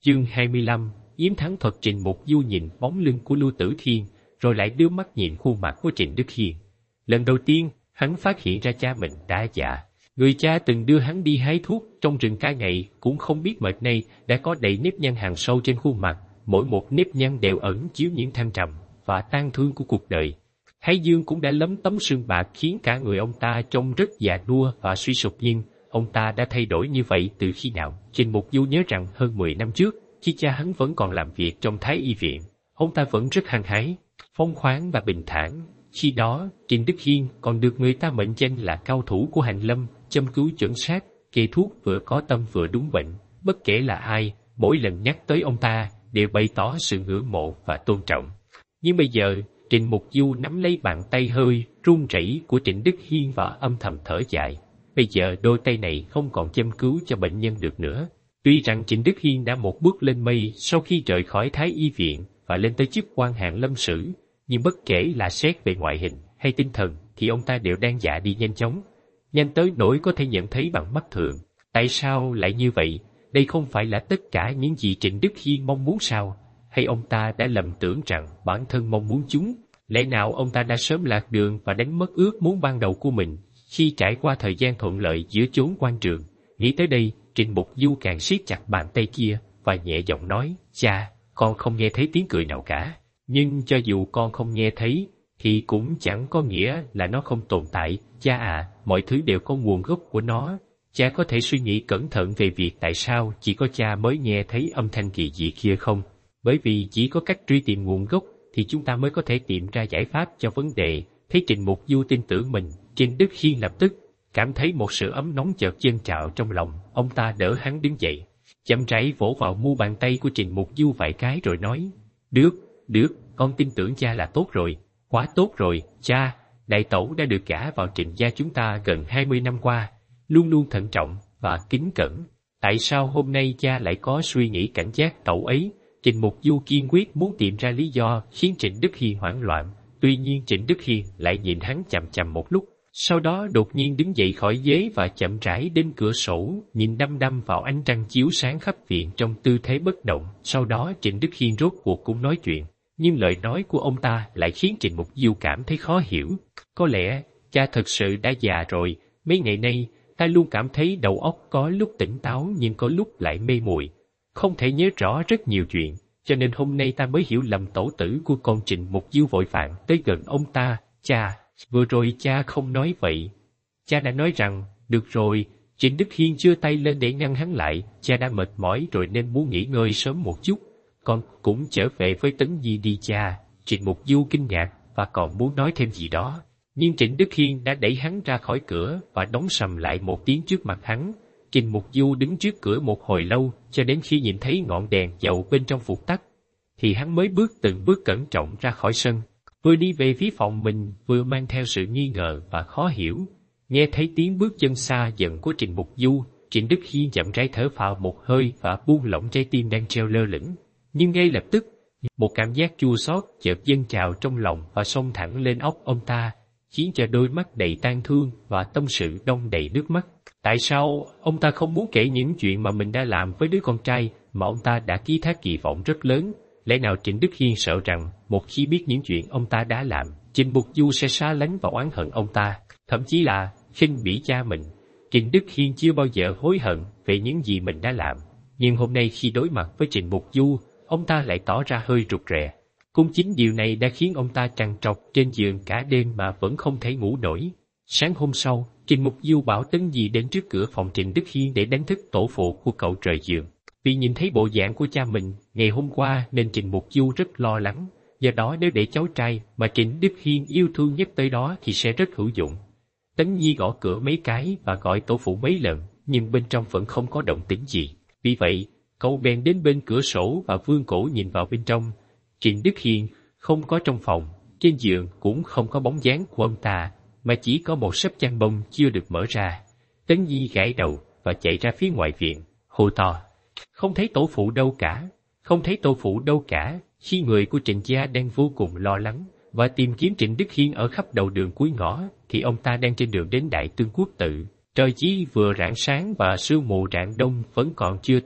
Chương 25, Yếm Thắng Thuật. Trịnh Mục Du nhìn bóng lưng của Lưu Tử Thiên, rồi lại đưa mắt nhìn khuôn mặt của Trịnh Đức Hiên. Lần đầu tiên, hắn phát hiện ra cha mình đã già. Người cha từng đưa hắn đi hái thuốc trong rừng cả ngày cũng không biết mệt nay đã có đầy nếp nhăn hàng sâu trên khuôn mặt, mỗi một nếp nhăn đều ẩn chứa những thăng trầm và tang thương của cuộc đời. Thái dương cũng đã lấm tấm sương bạc khiến cả người ông ta trông rất già nua và suy sụp, nhưng ông ta đã thay đổi như vậy từ khi nào? Trịnh Mục Du nhớ rằng hơn 10 năm trước, khi cha hắn vẫn còn làm việc trong Thái y viện, ông ta vẫn rất hăng hái, phóng khoáng và bình thản. Khi đó, Trịnh Đức Hiên còn được người ta mệnh danh là cao thủ của Hàn Lâm, châm cứu chuẩn xác, kê thuốc vừa có tâm vừa đúng bệnh. Bất kể là ai, mỗi lần nhắc tới ông ta, đều bày tỏ sự ngưỡng mộ và tôn trọng. Nhưng bây giờ, Trịnh Mục Du nắm lấy bàn tay hơi run rẩy của Trịnh Đức Hiên và âm thầm thở dài. Bây giờ đôi tay này không còn châm cứu cho bệnh nhân được nữa. Tuy rằng Trịnh Đức Hiên đã một bước lên mây sau khi rời khỏi Thái y viện và lên tới chức quan Hàn Lâm sử, nhưng bất kể là xét về ngoại hình hay tinh thần thì ông ta đều đang già đi nhanh chóng, nhanh tới nỗi có thể nhận thấy bằng mắt thường. Tại sao lại như vậy? Đây không phải là tất cả những gì Trịnh Đức Hiên mong muốn sao? Hay ông ta đã lầm tưởng rằng bản thân mong muốn chúng? Lẽ nào ông ta đã sớm lạc đường và đánh mất ước muốn ban đầu của mình khi trải qua thời gian thuận lợi giữa chốn quan trường? Nghĩ tới đây, Trịnh Mục Du càng siết chặt bàn tay kia và nhẹ giọng nói, cha, con không nghe thấy tiếng cười nào cả. Nhưng cho dù con không nghe thấy, thì cũng chẳng có nghĩa là nó không tồn tại. Cha à, mọi thứ đều có nguồn gốc của nó. Cha có thể suy nghĩ cẩn thận về việc tại sao chỉ có cha mới nghe thấy âm thanh kỳ dị kia không? Bởi vì chỉ có cách truy tìm nguồn gốc thì chúng ta mới có thể tìm ra giải pháp cho vấn đề. Thấy Trịnh Mục Du tin tưởng mình, Trịnh Đức Hiên lập tức cảm thấy một sự ấm nóng chợt dâng trào trong lòng. Ông ta đỡ hắn đứng dậy, chậm rãi vỗ vào mu bàn tay của Trịnh Mục Du vài cái rồi nói, được, con tin tưởng cha là tốt rồi, quá tốt rồi. Cha, đại tẩu đã được gả vào Trịnh gia chúng ta gần 20 năm qua, luôn luôn thận trọng và kính cẩn. Tại sao hôm nay cha lại có suy nghĩ cảnh giác tẩu ấy? Trịnh Mục Du kiên quyết muốn tìm ra lý do khiến Trịnh Đức Hiên hoảng loạn. Tuy nhiên Trịnh Đức Hiên lại nhìn hắn chằm chằm một lúc, sau đó đột nhiên đứng dậy khỏi ghế và chậm rãi đến cửa sổ, nhìn đăm đăm vào ánh trăng chiếu sáng khắp viện trong tư thế bất động. Sau đó Trịnh Đức Hiên rốt cuộc cũng nói chuyện, nhưng lời nói của ông ta lại khiến Trịnh Mục Du cảm thấy khó hiểu. Có lẽ cha thật sự đã già rồi. Mấy ngày nay ta luôn cảm thấy đầu óc có lúc tỉnh táo nhưng có lúc lại mê muội, không thể nhớ rõ rất nhiều chuyện, cho nên hôm nay ta mới hiểu lầm tổ tử của con. Trịnh Mục Du vội vàng tới gần ông ta. Cha, vừa rồi cha không nói vậy. Cha đã nói rằng, được rồi. Trịnh Đức Hiên giơ tay lên để ngăn hắn lại. Cha đã mệt mỏi rồi nên muốn nghỉ ngơi sớm một chút. Con cũng trở về với Tấn Di đi cha. Trịnh Mục Du kinh ngạc và còn muốn nói thêm gì đó, nhưng Trịnh Đức Hiên đã đẩy hắn ra khỏi cửa và đóng sầm lại một tiếng trước mặt hắn. Trịnh Mục Du đứng trước cửa một hồi lâu, cho đến khi nhìn thấy ngọn đèn dầu bên trong vụt tắt, thì hắn mới từng bước cẩn trọng ra khỏi sân, vừa đi về phía phòng mình vừa mang theo sự nghi ngờ và khó hiểu. Nghe thấy tiếng bước chân xa dần của Trịnh Mục Du, Trịnh Đức Hiên chậm rãi thở phào một hơi và buông lỏng trái tim đang treo lơ lửng. Nhưng ngay lập tức, một cảm giác chua xót chợt dâng trào trong lòng và xông thẳng lên óc ông ta, khiến cho đôi mắt đầy tang thương và tâm sự đong đầy nước mắt. Tại sao ông ta không muốn kể những chuyện mà mình đã làm với đứa con trai mà ông ta đã ký thác kỳ vọng rất lớn? Lẽ nào Trịnh Đức Hiên sợ rằng một khi biết những chuyện ông ta đã làm, Trịnh Mục Du sẽ xa lánh và oán hận ông ta, thậm chí là khinh bỉ cha mình? Trịnh Đức Hiên chưa bao giờ hối hận về những gì mình đã làm, nhưng hôm nay khi đối mặt với Trịnh Mục Du, ông ta lại tỏ ra hơi rụt rè. Cũng chính điều này đã khiến ông ta trằn trọc trên giường cả đêm mà vẫn không thể ngủ nổi. Sáng hôm sau, Trịnh Mục Du bảo Tấn Di đến trước cửa phòng Trịnh Đức Hiên để đánh thức tổ phụ của cậu rời giường. Vì nhìn thấy bộ dạng của cha mình ngày hôm qua nên Trịnh Mục Du rất lo lắng. Do đó nếu để cháu trai mà Trịnh Đức Hiên yêu thương nhất tới đó thì sẽ rất hữu dụng. Tấn Di gõ cửa mấy cái và gọi tổ phụ mấy lần, nhưng bên trong vẫn không có động tĩnh gì. Vì vậy, cậu bèn đến bên cửa sổ và vươn cổ nhìn vào bên trong. Trịnh Đức Hiên không có trong phòng, trên giường cũng không có bóng dáng của ông ta, mà chỉ có một sấp chăn bông chưa được mở ra. Tấn Di gãi đầu và chạy ra phía ngoài viện, hô to, không thấy tổ phụ đâu cả, không thấy tổ phụ đâu cả. Khi người của Trịnh gia đang vô cùng lo lắng và tìm kiếm Trịnh Đức Hiên ở khắp đầu đường cuối ngõ, thì ông ta đang trên đường đến Đại Tương Quốc tự. Trời chỉ vừa rạng sáng và sương mù rạng đông vẫn còn chưa tan,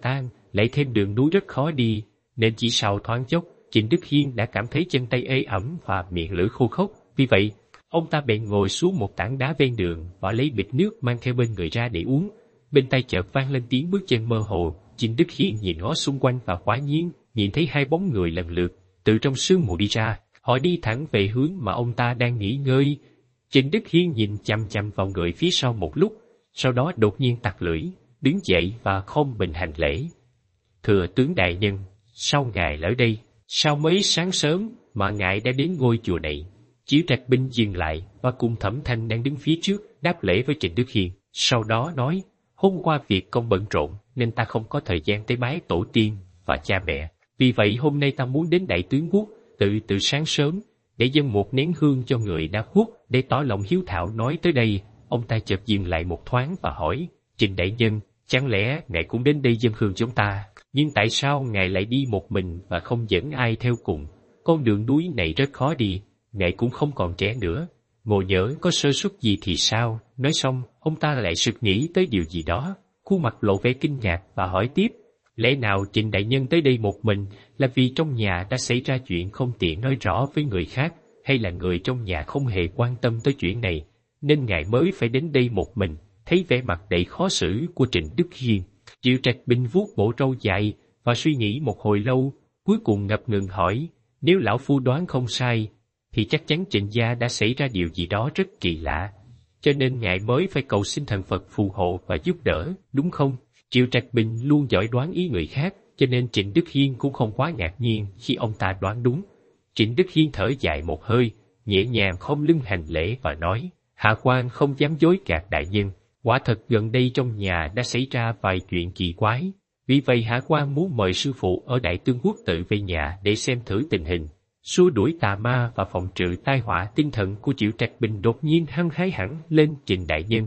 lại thêm đường núi rất khó đi, nên chỉ sau thoáng chốc, Trịnh Đức Hiên đã cảm thấy chân tay ê ẩm và miệng lưỡi khô khốc. Vì vậy, ông ta bèn ngồi xuống một tảng đá ven đường và lấy bịch nước mang theo bên người ra để uống. Bên tai chợt vang lên tiếng bước chân mơ hồ. Trịnh Đức Hiên nhìn ngó xung quanh và quả nhiên nhìn thấy hai bóng người lần lượt từ trong sương mù đi ra. Họ đi thẳng về hướng mà ông ta đang nghỉ ngơi. Trịnh Đức Hiên nhìn chằm chằm vào người phía sau một lúc, sau đó đột nhiên tặc lưỡi, đứng dậy và khom mình hành lễ. Thưa tướng đại nhân, sao ngài ở đây? Sao mấy sáng sớm mà ngài đã đến ngôi chùa này? Chiếu Trạch Binh dừng lại và cùng Thẩm Thanh đang đứng phía trước đáp lễ với Trịnh Đức Hiên. Sau đó nói, hôm qua việc công bận rộn nên ta không có thời gian tới bái tổ tiên và cha mẹ. Vì vậy hôm nay ta muốn đến Đại Tướng Quốc từ sáng sớm để dâng một nén hương cho người đã khuất để tỏ lòng hiếu thảo. Nói tới đây, ông ta chợt dừng lại một thoáng và hỏi, Trịnh đại nhân, chẳng lẽ ngài cũng đến đây dâng hương chúng ta? Nhưng tại sao ngài lại đi một mình và không dẫn ai theo cùng? Con đường núi này rất khó đi, ngài cũng không còn trẻ nữa. Ngộ nhỡ có sơ suất gì thì sao? Nói xong, ông ta lại sực nghĩ tới điều gì đó. Khuôn mặt lộ vẻ kinh ngạc và hỏi tiếp, lẽ nào Trịnh đại nhân tới đây một mình là vì trong nhà đã xảy ra chuyện không tiện nói rõ với người khác, hay là người trong nhà không hề quan tâm tới chuyện này, nên ngài mới phải đến đây một mình? Thấy vẻ mặt đầy khó xử của Trịnh Đức Hiên, Triệu Trạch Binh vuốt bộ râu dài và suy nghĩ một hồi lâu, cuối cùng ngập ngừng hỏi, nếu lão phu đoán không sai, thì chắc chắn Trịnh gia đã xảy ra điều gì đó rất kỳ lạ, cho nên ngài mới phải cầu xin thần Phật phù hộ và giúp đỡ, đúng không? Triệu Trạch Bình luôn giỏi đoán ý người khác, cho nên Trịnh Đức Hiên cũng không quá ngạc nhiên khi ông ta đoán đúng. Trịnh Đức Hiên thở dài một hơi, nhẹ nhàng khom lưng hành lễ và nói, hạ quan không dám dối gạt đại nhân, quả thật gần đây trong nhà đã xảy ra vài chuyện kỳ quái, vì vậy hạ quan muốn mời sư phụ ở Đại Tương Quốc tự về nhà để xem thử tình hình, xua đuổi tà ma và phòng trừ tai họa. Tinh thần của Triệu Trạch Bình đột nhiên hăng hái hẳn lên. Trịnh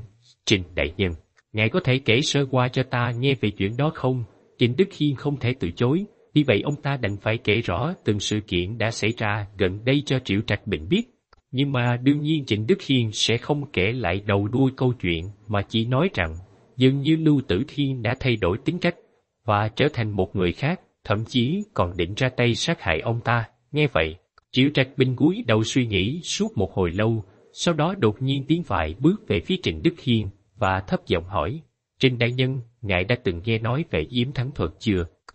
đại nhân, ngài có thể kể sơ qua cho ta nghe về chuyện đó không? Trịnh Đức Hiên không thể từ chối, vì vậy ông ta đành phải kể rõ từng sự kiện đã xảy ra gần đây cho Triệu Trạch Bình biết. Nhưng mà đương nhiên Trịnh Đức Hiên sẽ không kể lại đầu đuôi câu chuyện, mà chỉ nói rằng dường như Lưu Tử Thiên đã thay đổi tính cách và trở thành một người khác, thậm chí còn định ra tay sát hại ông ta. Nghe vậy, Triệu Trạch Bình cúi đầu suy nghĩ suốt một hồi lâu, sau đó đột nhiên tiến vài bước về phía Trịnh Đức Hiên và thấp giọng hỏi, Trịnh đại nhân, ngài đã từng nghe nói về yếm thắng thuật chưa?